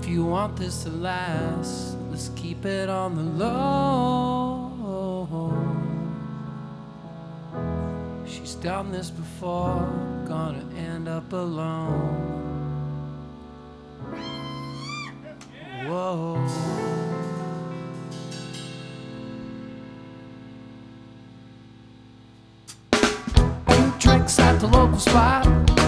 If you want this to last, let's keep it on the low. She's done this before, gonna end up alone. Whoa. 2 drinks at the local spot.